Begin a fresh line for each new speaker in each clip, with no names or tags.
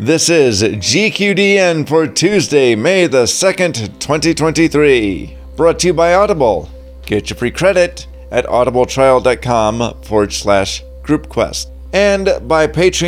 This is GQDN for Tuesday, May the 2nd, 2023. Brought to you by Audible. Get your free credit at audibletrial.com/groupquest and by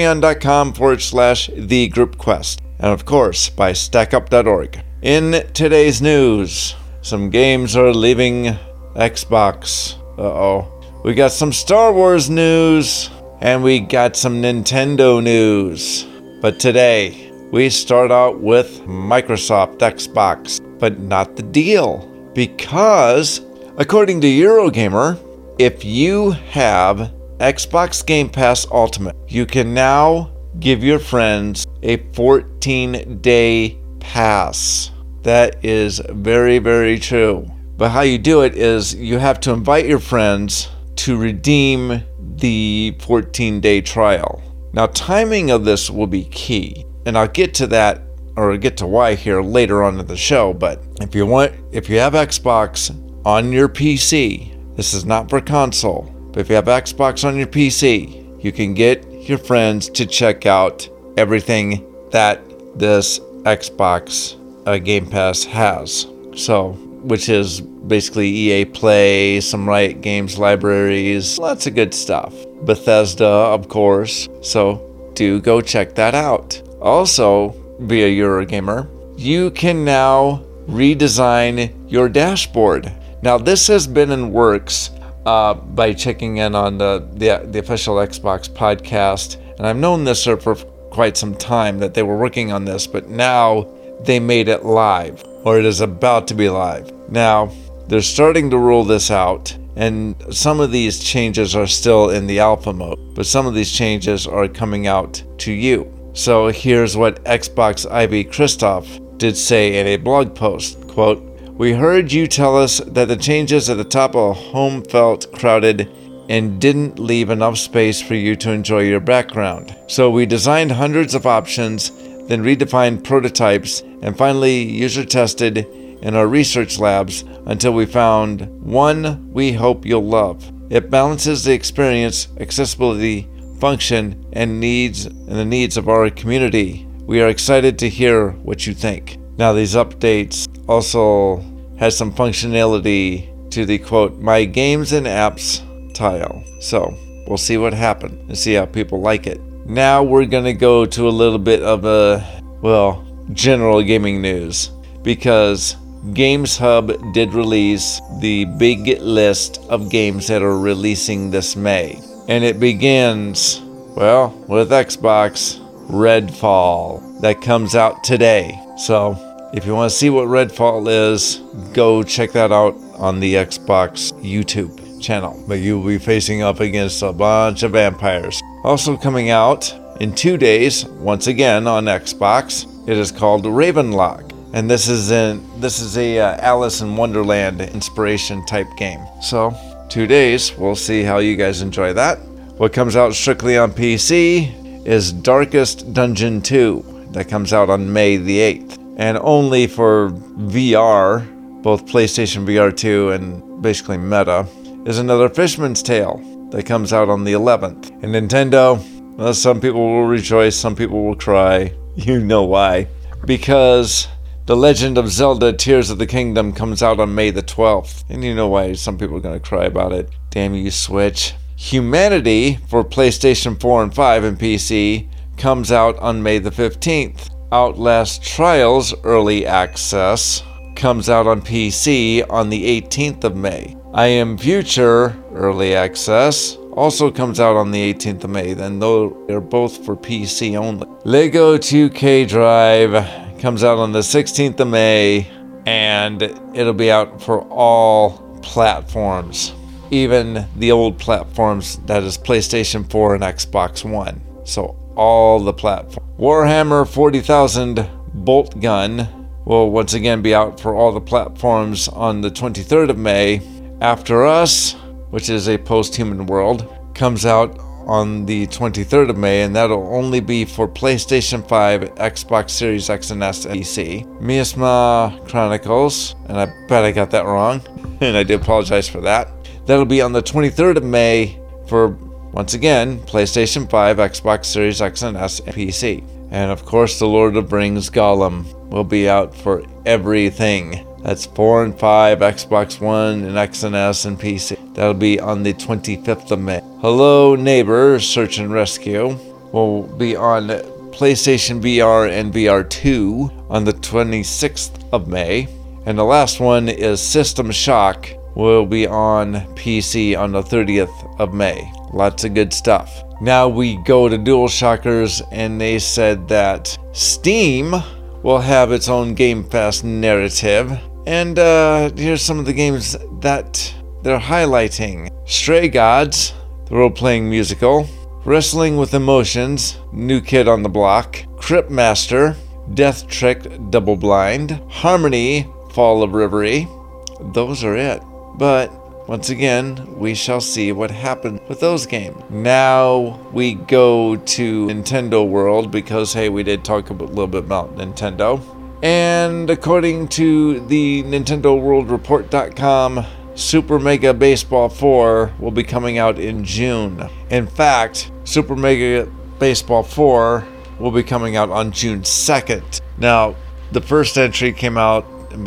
patreon.com/thegroupquest. And of course, by stackup.org. In today's news, some games are leaving Xbox. We got some Star Wars news, and we got some Nintendo news. But today, we start out with Microsoft Xbox, but not the deal. Because, according to Eurogamer, if you have Xbox Game Pass Ultimate, you can now give your friends a 14-day pass. That is very, very true. But how you do it is you have to invite your friends to redeem the 14-day trial. Now, timing of this will be key, and I'll get to that, or get to why here later on in the show. But if you have Xbox on your PC, this is not for console, but if you have Xbox on your PC, you can get your friends to check out everything that this Xbox Game Pass has. So, which is basically EA Play, some Riot Games libraries, lots of good stuff. Bethesda, of course. So do go check that out. Also, via Eurogamer, you can now redesign your dashboard. Now, this has been in works by checking in on the official Xbox podcast. And I've known this for quite some time that they were working on this, but now they made it live, or it is about to be live. Now, they're starting to roll this out, and some of these changes are still in the alpha mode, but some of these changes are coming out to you. So here's what Xbox Ivy Christoph did say in a blog post, quote, "We heard you tell us that the changes at the top of home felt crowded and didn't leave enough space for you to enjoy your background. So we designed hundreds of options, then redefined prototypes, and finally user tested in our research labs until we found one we hope you'll love. It balances the experience, accessibility, function, and the needs of our community. We are excited to hear what you think." Now, these updates also has some functionality to the quote, "My games and apps" tile. So we'll see what happens and see how people like it. Now we're going to go to a little bit of general gaming news, because Games Hub did release the big list of games that are releasing this May. And it begins, with Xbox Redfall. That comes out today. So if you want to see what Redfall is, go check that out on the Xbox YouTube channel. But you'll be facing up against a bunch of vampires. Also coming out in 2 days, once again on Xbox, it is called Ravenlock. And this is a Alice in Wonderland inspiration type game. So 2 days, we'll see how you guys enjoy that. What comes out strictly on PC is Darkest Dungeon 2. That comes out on May the 8th. And only for VR, both PlayStation VR 2 and basically Meta, is another Fishman's Tale that comes out on the 11th. And Nintendo, some people will rejoice, some people will cry. You know why. Because The Legend of Zelda Tears of the Kingdom comes out on May the 12th. And you know why some people are going to cry about it. Damn you, Switch. Humanity for PlayStation 4 and 5 and PC comes out on May the 15th. Outlast Trials Early Access comes out on PC on the 18th of May. I Am Future Early Access also comes out on the 18th of May. Then they're both for PC only. Lego 2K Drive comes out on the 16th of May, and it'll be out for all platforms, even the old platforms, that is PlayStation 4 and Xbox One. So all the platforms. Warhammer 40,000 Bolt Gun will once again be out for all the platforms on the 23rd of May. After Us, which is a post-human world, comes out on the 23rd of May, and that'll only be for PlayStation 5, Xbox Series X and S, and PC. Miasma Chronicles, and I bet I got that wrong, and I do apologize for that. That'll be on the 23rd of May for, once again, PlayStation 5, Xbox Series X and S, and PC. And of course, The Lord of the Rings Gollum will be out for everything. That's 4 and 5, Xbox One, and X and S, and PC. That'll be on the 25th of May. Hello Neighbor Search and Rescue will be on PlayStation VR and VR2 on the 26th of May. And the last one is System Shock will be on PC on the 30th of May. Lots of good stuff. Now we go to DualShockers, and they said that Steam will have its own Game Pass narrative. And here's some of the games that they're highlighting. Stray Gods, the role-playing musical. Wrestling with Emotions, New Kid on the Block. Crypt Master, Death Trick Double Blind. Harmony, Fall of Reverie. Those are it. But once again, we shall see what happens with those games. Now we go to Nintendo World because, hey, we did talk a little bit about Nintendo. And according to the NintendoWorldReport.com, Super Mega Baseball 4 will be coming out in June. In fact, Super Mega Baseball 4 will be coming out on June 2nd. Now, the first entry came out in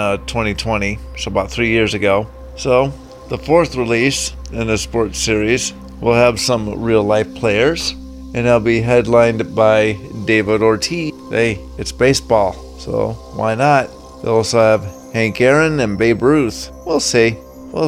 2020, so about 3 years ago. So, the fourth release in the sports series will have some real-life players, and it'll be headlined by David Ortiz. Hey, it's baseball, so why not? They'll also have Hank Aaron and Babe Ruth. We'll see.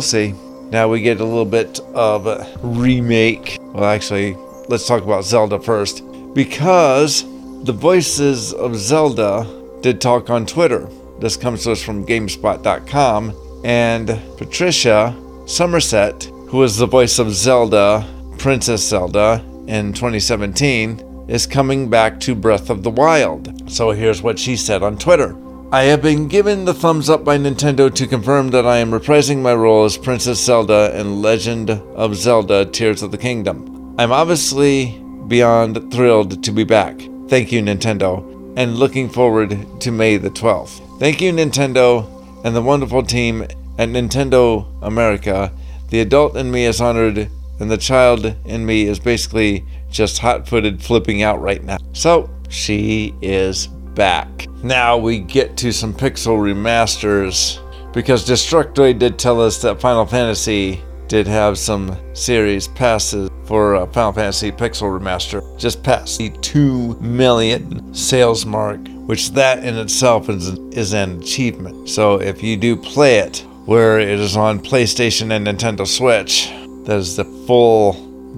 Now we get a little bit of a remake. Well, actually, let's talk about Zelda first, because the voices of Zelda did talk on Twitter. This comes to us from GameSpot.com, and Patricia Somerset, who was the voice of Zelda, Princess Zelda, in 2017, is coming back to Breath of the Wild. So here's what she said on Twitter. I have been given the thumbs up by Nintendo to confirm that I am reprising my role as Princess Zelda in Legend of Zelda Tears of the Kingdom. I'm obviously beyond thrilled to be back. Thank you, Nintendo, and looking forward to May the 12th. Thank you, Nintendo, and the wonderful team at Nintendo America. The adult in me is honored, and the child in me is basically just hot-footed flipping out right now. So, she is back. Now we get to some pixel remasters, because Destructoid did tell us that Final Fantasy did have some series passes for Final Fantasy Pixel Remaster. Just passed the 2 million sales mark, which that in itself is an achievement. So if you do play it, where it is on PlayStation and Nintendo Switch, that is the full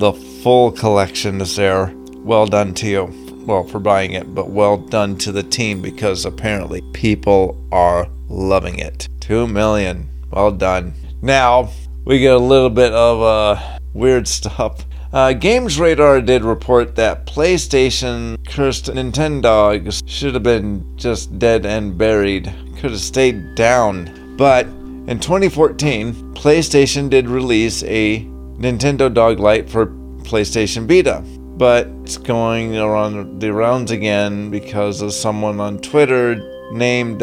collection is there. Well done to you. Well, for buying it, but well done to the team, because apparently people are loving it. 2 million. Well done. Now, we get a little bit of weird stuff. Games Radar did report that PlayStation cursed Nintendogs should have been just dead and buried. Could have stayed down. But in 2014, PlayStation did release a Nintendo Dog Lite for PlayStation Vita. But it's going around the rounds again because of someone on Twitter named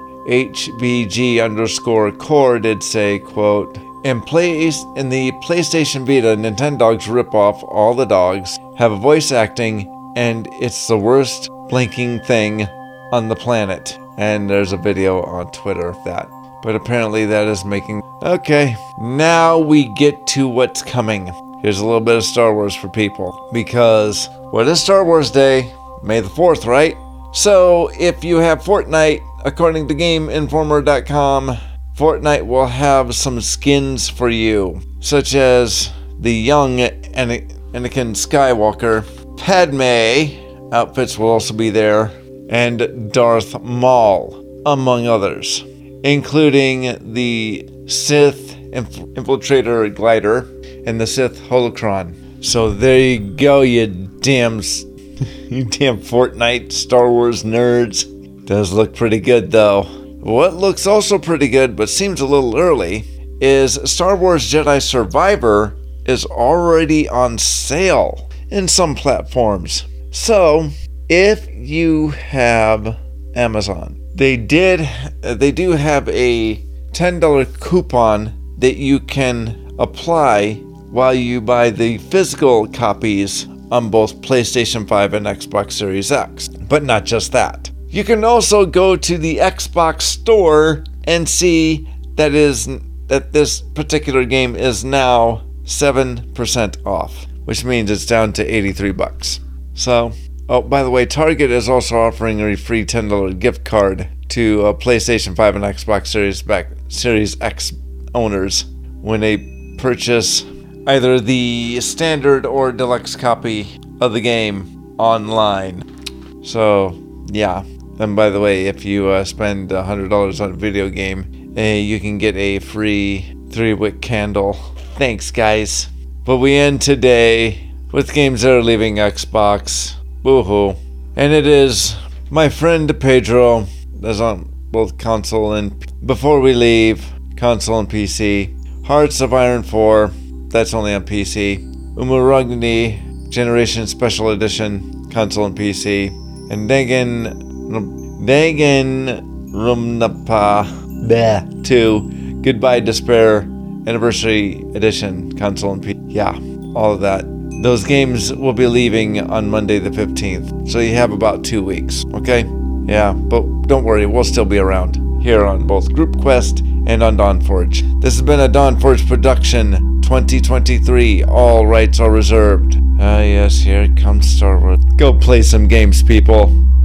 HVG_core did say, quote, in the PlayStation Vita, Nintendogs rip off all the dogs, have a voice acting, and it's the worst blinking thing on the planet. And there's a video on Twitter of that. But apparently that is making... Okay, now we get to what's coming. Here's a little bit of Star Wars for people, because what is Star Wars Day? May the 4th, right? So if you have Fortnite, according to GameInformer.com, Fortnite will have some skins for you, such as the young Anakin Skywalker, Padme outfits will also be there, and Darth Maul, among others, including the Sith Infiltrator Glider and the Sith Holocron. So there you go, you damn Fortnite Star Wars nerds. Does look pretty good though. What looks also pretty good but seems a little early is Star Wars Jedi Survivor is already on sale in some platforms. So if you have Amazon, they do have a $10 coupon that you can apply while you buy the physical copies on both PlayStation 5 and Xbox Series X. But not just that. You can also go to the Xbox store and see that this particular game is now 7% off, which means it's down to $83. So, oh, by the way, Target is also offering a free $10 gift card to PlayStation 5 and Xbox Series X owners when they purchase either the standard or deluxe copy of the game online. So, yeah. And by the way, if you spend $100 on a video game, you can get a free 3-wick candle. Thanks, guys. But we end today with games that are leaving Xbox. Boo-hoo. And it is my friend Pedro, that's on both console and... Before we leave, console and PC. Hearts of Iron 4, that's only on PC. Umuragni Generation Special Edition, console and PC. And Danganronpa 2, Goodbye Despair Anniversary Edition, console and PC. Yeah, all of that. Those games will be leaving on Monday the 15th, so you have about 2 weeks, okay? Yeah, but don't worry, we'll still be around here on both Group Quest and on Dawnforge. This has been a Dawnforge production, 2023. All rights are reserved. Ah, yes, here it comes Star Wars. Go play some games, people.